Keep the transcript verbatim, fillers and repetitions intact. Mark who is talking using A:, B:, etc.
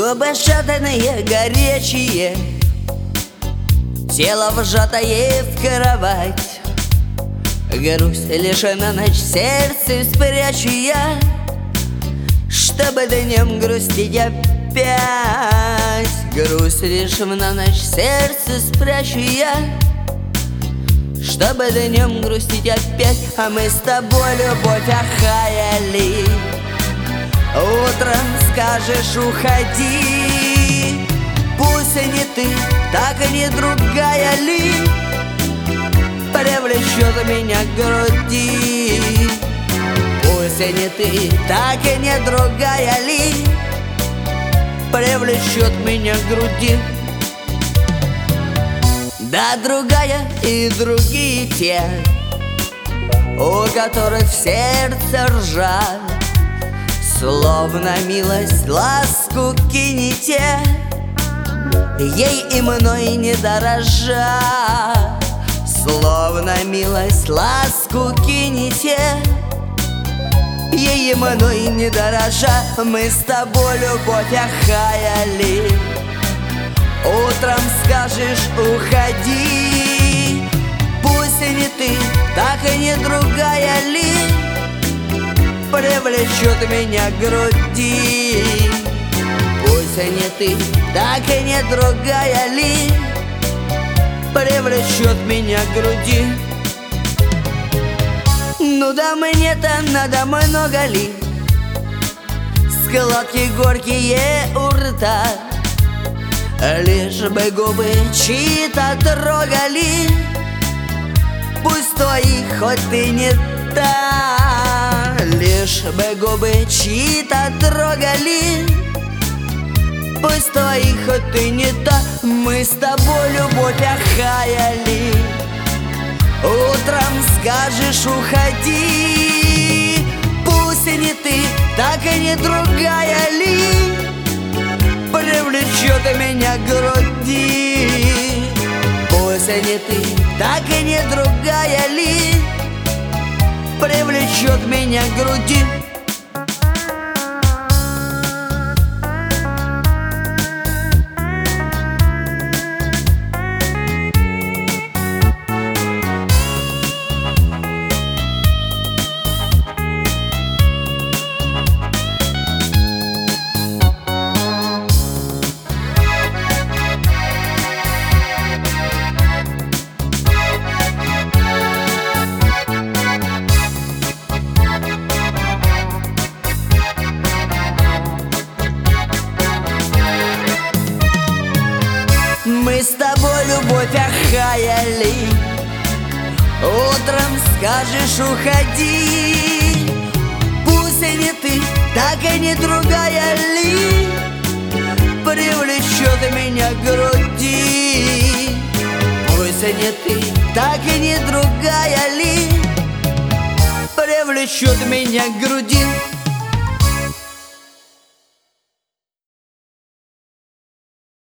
A: Губы шатаные, горячие, тело вжатое в кровать. Грусть лишь на ночь сердце спрячу я, чтобы днем грустить опять. Грусть лишь на ночь сердце спрячу я, чтобы днем грустить опять. А мы с тобой любовь охаяли, утром скажешь уходи. Пусть не ты, так и не другая ли привлечет меня к груди. Пусть не ты, так и не другая ли привлечет меня к груди. Да, другая и другие те, у которых в сердце ржа, словно милость ласку кинете, ей и мной не дорожа. Словно милость ласку кинете, ей и мной не дорожа. Мы с тобой любовь охаяли, утром скажешь уходи. Пусть не ты, так и не другая ли привлечет меня к груди. Пусть не ты, так и не другая ли привлечет меня к груди. Ну да мне-то надо много ли складки горькие у рта, лишь бы губы чьи-то трогали. Пусть твои хоть и не та, лишь бы губы чьи-то трогали. Пусть твои хоть и не та. Мы с тобой любовь охаяли, утром скажешь уходи. Пусть не ты, так и не другая ли привлечет меня к груди. Пусть не ты, так и не другая ли привлечет меня к груди. Мы с тобой любовь охаяли, утром скажешь уходи. Пусть не ты, так и не другая ли привлечет меня к груди. Пусть не ты, так и не другая ли привлечет меня к груди.